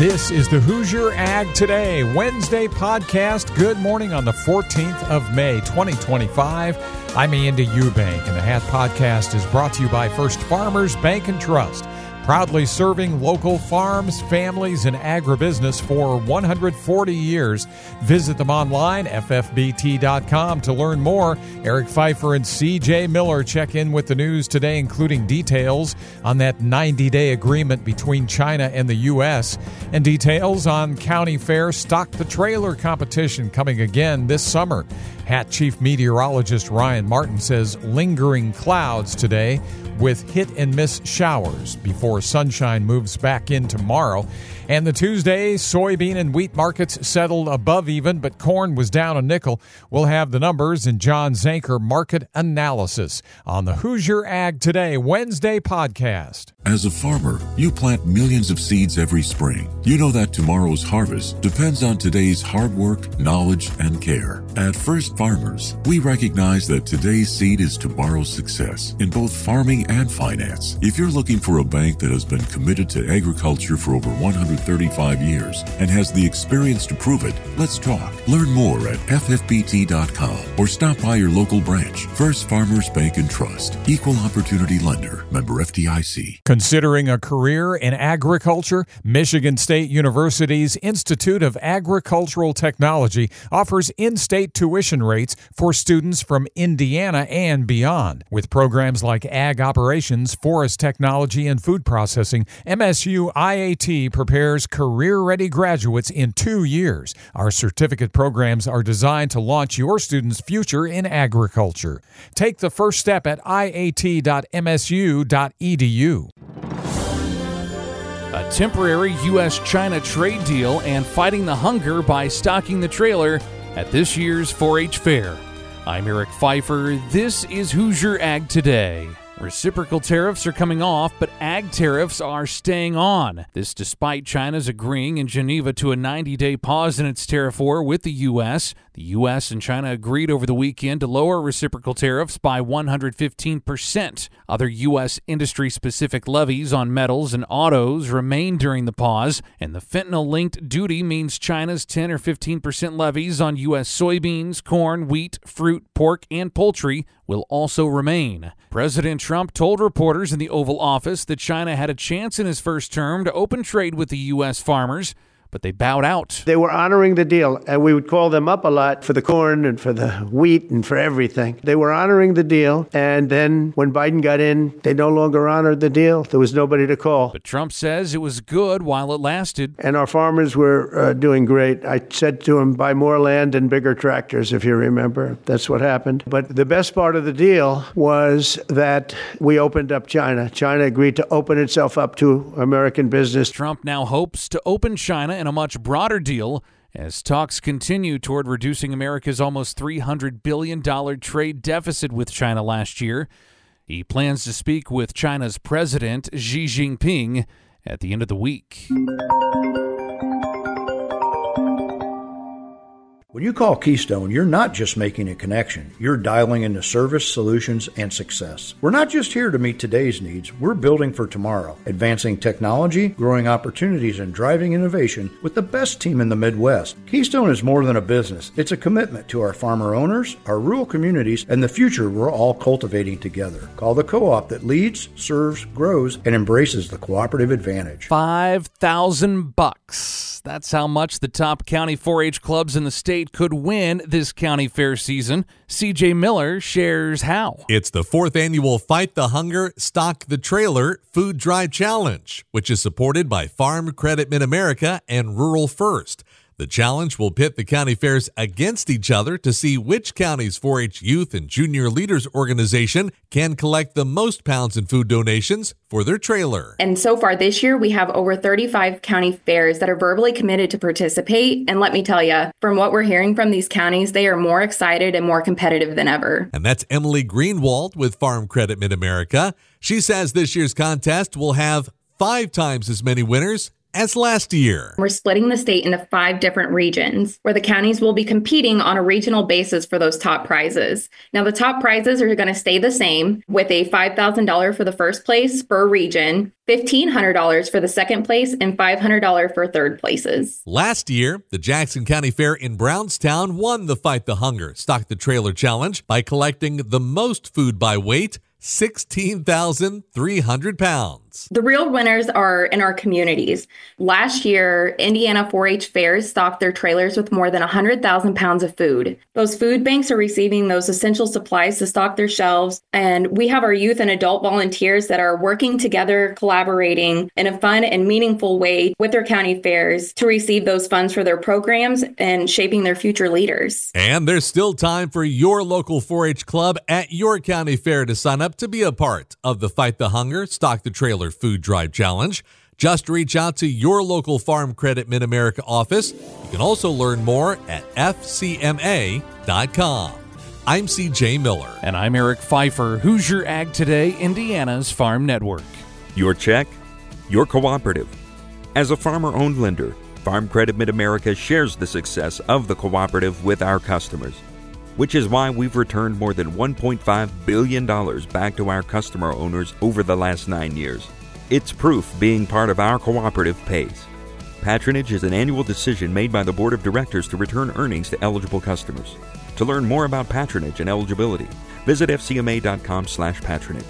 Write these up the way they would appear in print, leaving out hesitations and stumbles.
This is the Hoosier Ag Today Wednesday podcast. Good morning on the 14th of May, 2025. I'm Andy Eubank, and the HAT podcast is brought to you by First Farmers Bank and Trust, proudly serving local farms, families, and agribusiness for 140 years. Visit them online, ffbt.com, to learn more. Eric Pfeiffer and C.J. Miller check in with the news today, including details on that 90-day agreement between China and the U.S. and details on County Fair Stock the Trailer competition coming again this summer. HAT Chief Meteorologist Ryan Martin says lingering clouds today with hit-and-miss showers before sunshine moves back in tomorrow. And the Tuesday soybean and wheat markets settled above even, but corn was down a nickel. We'll have the numbers in John Zanker Market Analysis on the Hoosier Ag Today Wednesday podcast. As a farmer, you plant millions of seeds every spring. You know that tomorrow's harvest depends on today's hard work, knowledge, and care. At First Farmers, we recognize that today's seed is tomorrow's success in both farming and finance. If you're looking for a bank that has been committed to agriculture for over 135 years and has the experience to prove it, let's talk. Learn more at ffbt.com or stop by your local branch. First Farmers Bank and Trust. Equal Opportunity Lender. Member FDIC. Considering a career in agriculture, Michigan State University's Institute of Agricultural Technology offers in-state tuition rates for students from Indiana and beyond. With programs like Ag Operations, Forest Technology, and Food Processing, MSU IAT prepares career-ready graduates in 2 years. Our certificate programs are designed to launch your students' future in agriculture. Take the first step at iat.msu.edu. A temporary U.S.-China trade deal and fighting the hunger by stocking the trailer at this year's 4-H fair. I'm Eric Pfeiffer. This is Hoosier Ag Today. Reciprocal tariffs are coming off, but ag tariffs are staying on. This despite China's agreeing in Geneva to a 90-day pause in its tariff war with the U.S. The U.S. and China agreed over the weekend to lower reciprocal tariffs by 115%. Other U.S. industry-specific levies on metals and autos remain during the pause, and the fentanyl-linked duty means China's 10 or 15% levies on U.S. soybeans, corn, wheat, fruit, pork, and poultry will also remain. President Trump told reporters in the Oval Office that China had a chance in his first term to open trade with the U.S. farmers, but they bowed out. They were honoring the deal, and we would call them up a lot for the corn and for the wheat and for everything. They were honoring the deal, and then when Biden got in, they no longer honored the deal. There was nobody to call. But Trump says it was good while it lasted. And our farmers were doing great. I said to them, buy more land and bigger tractors, if you remember. That's what happened. But the best part of the deal was that we opened up China. China agreed to open itself up to American business. Trump now hopes to open China in a much broader deal as talks continue toward reducing America's almost $300 billion trade deficit with China last year. He plans to speak with China's President Xi Jinping at the end of the week. When you call Keystone, you're not just making a connection. You're dialing into service, solutions, and success. We're not just here to meet today's needs. We're building for tomorrow, advancing technology, growing opportunities, and driving innovation with the best team in the Midwest. Keystone is more than a business. It's a commitment to our farmer owners, our rural communities, and the future we're all cultivating together. Call the co-op that leads, serves, grows, and embraces the cooperative advantage. $5,000. That's how much the top county 4-H clubs in the state could win this county fair season. C.J. Miller shares how. It's the 4th annual Fight the Hunger, Stock the Trailer Food Drive Challenge, which is supported by Farm Credit Mid-America and Rural First. The challenge will pit the county fairs against each other to see which county's 4-H Youth and Junior Leaders Organization can collect the most pounds in food donations for their trailer. And so far this year, we have over 35 county fairs that are verbally committed to participate. And let me tell you, from what we're hearing from these counties, they are more excited and more competitive than ever. And that's Emily Greenwald with Farm Credit Mid-America. She says this year's contest will have 5 times as many winners as last year. We're splitting the state into 5 different regions where the counties will be competing on a regional basis for those top prizes. Now, the top prizes are going to stay the same with a $5,000 for the first place per region, $1,500 for the second place, and $500 for third places. Last year, the Jackson County Fair in Brownstown won the Fight the Hunger, Stock the Trailer Challenge by collecting the most food by weight, 16,300 pounds. The real winners are in our communities. Last year, Indiana 4-H fairs stocked their trailers with more than 100,000 pounds of food. Those food banks are receiving those essential supplies to stock their shelves, and we have our youth and adult volunteers that are working together, collaborating in a fun and meaningful way with their county fairs to receive those funds for their programs and shaping their future leaders. And there's still time for your local 4-H club at your county fair to sign up to be a part of the Fight the Hunger, Stock the Trailer Food Drive Challenge. Just reach out to your local Farm Credit Mid-America office. You can also learn more at fcma.com. I'm CJ Miller. And I'm Eric Pfeiffer, Hoosier Ag Today, Indiana's Farm Network. Your check, your cooperative. As a farmer-owned lender, Farm Credit Mid-America shares the success of the cooperative with our customers, which is why we've returned more than $1.5 billion back to our customer owners over the last 9 years. It's proof being part of our cooperative pays. Patronage is an annual decision made by the Board of Directors to return earnings to eligible customers. To learn more about patronage and eligibility, visit fcma.com/patronage.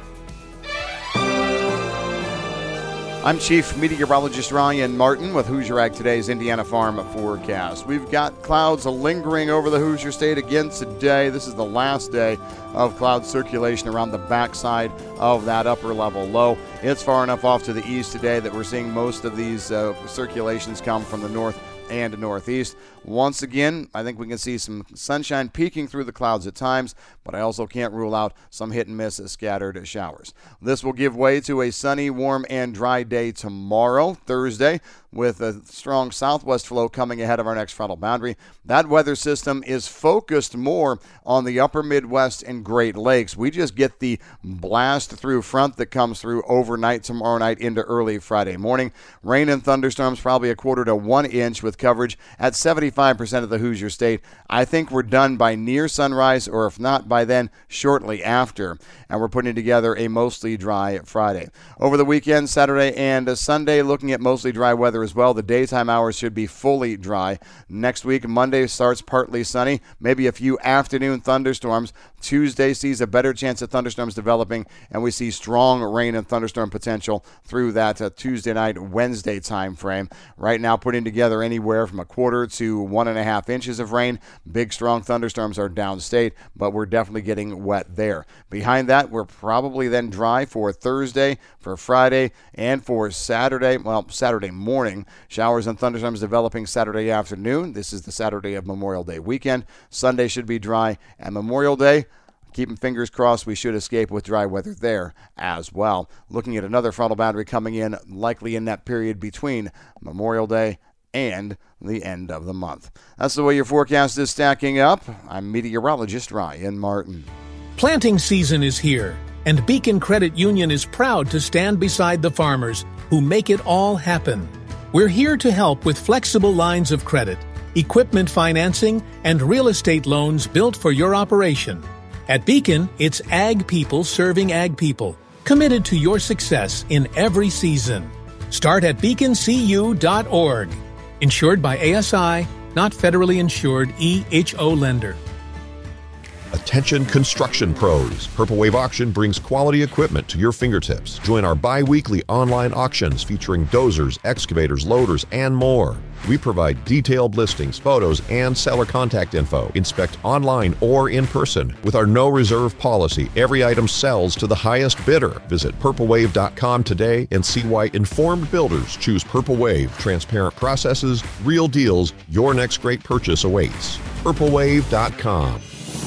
I'm Chief Meteorologist Ryan Martin with Hoosier Ag Today's Indiana Farm Forecast. We've got clouds lingering over the Hoosier State again today. This is the last day of cloud circulation around the backside of that upper level low. It's far enough off to the east today that we're seeing most of these circulations come from the north and northeast. Once again, I think we can see some sunshine peeking through the clouds at times, but I also can't rule out some hit and miss scattered showers. This will give way to a sunny, warm, and dry day tomorrow, Thursday, with a strong southwest flow coming ahead of our next frontal boundary. That weather system is focused more on the upper Midwest and Great Lakes. We just get the blast through front that comes through overnight tomorrow night into early Friday morning. Rain and thunderstorms probably 1/4 to 1 inch with coverage at 75% of the Hoosier State. I think we're done by near sunrise, or if not by then, shortly after. And we're putting together a mostly dry Friday. Over the weekend, Saturday and Sunday, looking at mostly dry weather as well. The daytime hours should be fully dry. Next week, Monday starts partly sunny, maybe a few afternoon thunderstorms. Tuesday sees a better chance of thunderstorms developing, and we see strong rain and thunderstorm potential through that Tuesday night, Wednesday time frame. Right now, putting together anywhere from 1/4 to 1.5 inches of rain. Big, strong thunderstorms are downstate, but we're definitely getting wet there. Behind that, we're probably then dry for Thursday, for Friday, and for Saturday. Well, Saturday morning. Showers and thunderstorms developing Saturday afternoon. This is the Saturday of Memorial Day weekend. Sunday should be dry, and Memorial Day, keeping fingers crossed, we should escape with dry weather there as well. Looking at another frontal boundary coming in, likely in that period between Memorial Day and the end of the month. That's the way your forecast is stacking up. I'm meteorologist Ryan Martin. Planting season is here, and Beacon Credit Union is proud to stand beside the farmers who make it all happen. We're here to help with flexible lines of credit, equipment financing, and real estate loans built for your operation. At Beacon, it's ag people serving ag people, committed to your success in every season. Start at beaconcu.org. Insured by ASI, not federally insured EHO lender. Attention construction pros. Purple Wave Auction brings quality equipment to your fingertips. Join our bi-weekly online auctions featuring dozers, excavators, loaders, and more. We provide detailed listings, photos, and seller contact info. Inspect online or in person. With our no reserve policy, every item sells to the highest bidder. Visit purplewave.com today and see why informed builders choose Purple Wave. Transparent processes, real deals, your next great purchase awaits. purplewave.com.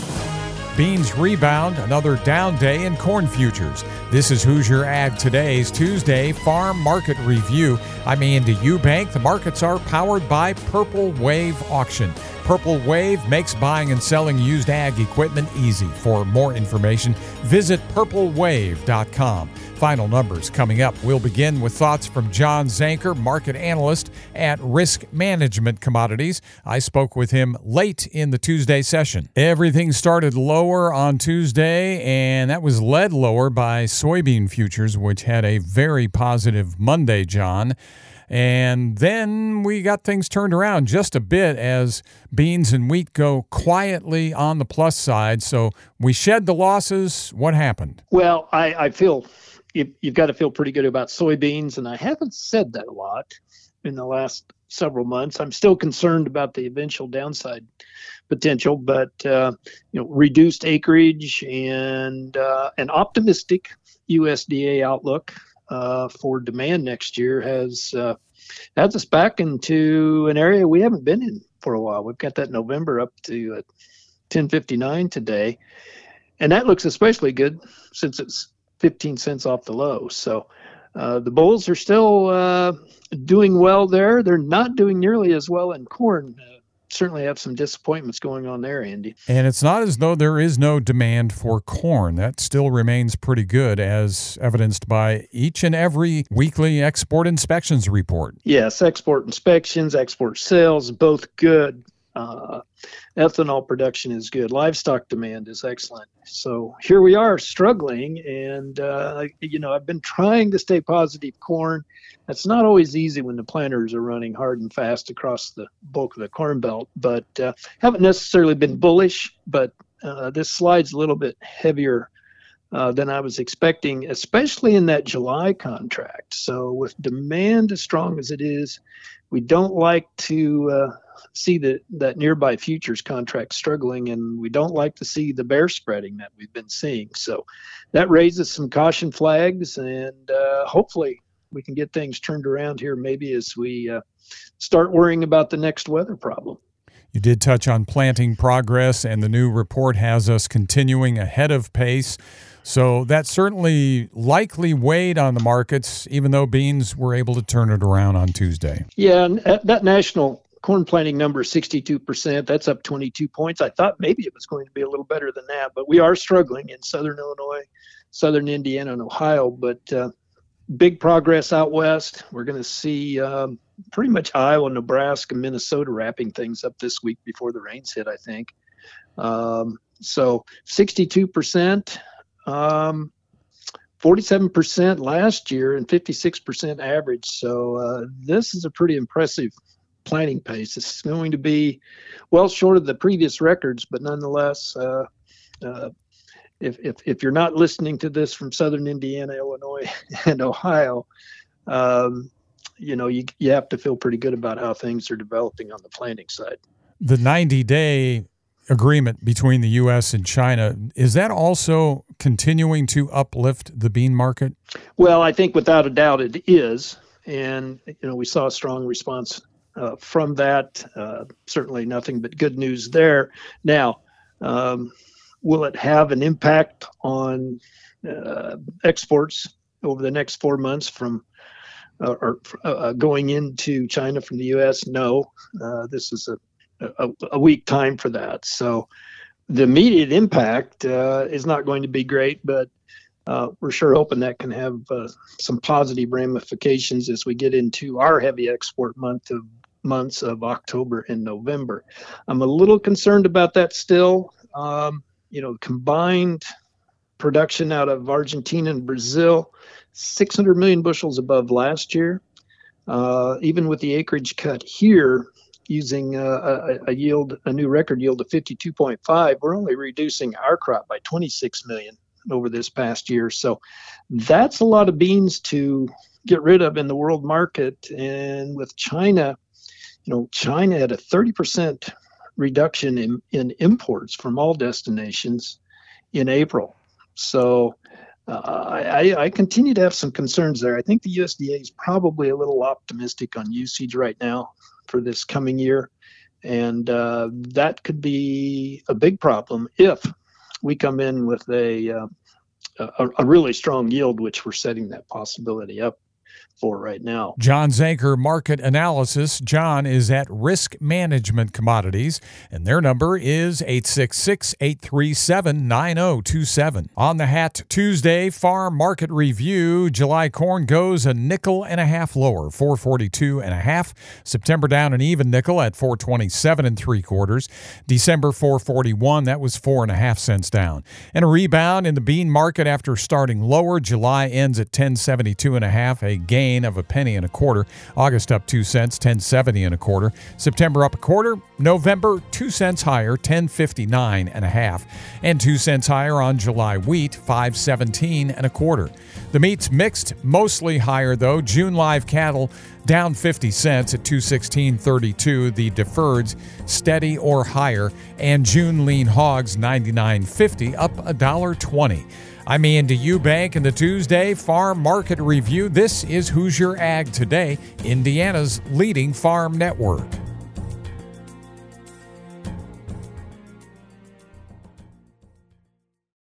Beans rebound, another down day in corn futures. This is Hoosier Ag Today's Tuesday Farm Market Review. I'm Andy Eubank. The markets are powered by Purple Wave Auction. Purple Wave makes buying and selling used ag equipment easy. For more information, visit purplewave.com. Final numbers coming up. We'll begin with thoughts from John Zanker, market analyst at Risk Management Commodities. I spoke with him late in the Tuesday session. Everything started lower on Tuesday, and that was led lower by soybean futures, which had a very positive Monday, John. And then we got things turned around just a bit as beans and wheat go quietly on the plus side. So we shed the losses. What happened? Well, I feel you've got to feel pretty good about soybeans, and I haven't said that a lot in the last several months. I'm still concerned about the eventual downside potential, but reduced acreage and an optimistic USDA outlook for demand next year has us back into an area we haven't been in for a while. We've got that November up to 1059 today, and that looks especially good since it's 15 cents off the low. So the bulls are still doing well there. They're not doing nearly as well in corn. Certainly have some disappointments going on there, Andy. And it's not as though there is no demand for corn. That still remains pretty good, as evidenced by each and every weekly export inspections report. Yes, export inspections, export sales, both good. Ethanol production is good. Livestock demand is excellent. So here we are struggling, and I've been trying to stay positive corn. That's not always easy when the planters are running hard and fast across the bulk of the corn belt, but haven't necessarily been bullish, but this slide's a little bit heavier than I was expecting, especially in that July contract. So with demand as strong as it is, we don't like to see that nearby futures contract struggling, and we don't like to see the bear spreading that we've been seeing. So that raises some caution flags, and hopefully we can get things turned around here maybe as we start worrying about the next weather problem. You did touch on planting progress, and the new report has us continuing ahead of pace. So that certainly likely weighed on the markets, even though beans were able to turn it around on Tuesday. Yeah, and that national corn planting number is 62%. That's up 22 points. I thought maybe it was going to be a little better than that, but we are struggling in southern Illinois, southern Indiana, and Ohio. But big progress out west. We're going to see pretty much Iowa, Nebraska, Minnesota wrapping things up this week before the rains hit, I think. So 62%. 47% last year and 56% average. So this is a pretty impressive planting pace. It's going to be well short of the previous records, but nonetheless, if you're not listening to this from southern Indiana, Illinois, and Ohio, you have to feel pretty good about how things are developing on the planting side. The 90-day agreement between the U.S. and China, is that also continuing to uplift the bean market? Well, I think without a doubt it is. And, we saw a strong response from that. Certainly nothing but good news there. Now, will it have an impact on exports over the next 4 months from going into China from the U.S.? No. This is a weak time for that. So the immediate impact is not going to be great, but we're sure hoping that can have some positive ramifications as we get into our heavy export months of October and November. I'm a little concerned about that still. Combined production out of Argentina and Brazil, 600 million bushels above last year. Even with the acreage cut here, using a new record yield of 52.5, we're only reducing our crop by 26 million over this past year. So that's a lot of beans to get rid of in the world market. And with China, China had a 30% reduction in imports from all destinations in April. So I continue to have some concerns there. I think the USDA is probably a little optimistic on usage right now for this coming year. And that could be a big problem if we come in with a really strong yield, which we're setting that possibility up for right now. John Zanker Market Analysis. John is at Risk Management Commodities, and their number is 866-837-9027. On the Hat Tuesday Farm Market Review, July corn goes a nickel and a half lower, 442 and a half. September down an even nickel at 427 3/4. December 441, that was 4.5 cents down. And a rebound in the bean market after starting lower. July ends at 1072 and a half, a gain of a penny and a quarter. August up 2 cents, 1070 and a quarter. September up a quarter. November 2 cents higher, 1059 and a half. And 2 cents higher on July wheat, 517 and a quarter. The meat's mixed, mostly higher though. June live cattle down 50 cents at 216.32. The deferreds steady or higher, and June lean hogs 99.50, up $1.20. I'm Ian DeEubank in the Tuesday Farm Market Review. This is Hoosier Ag Today, Indiana's leading farm network.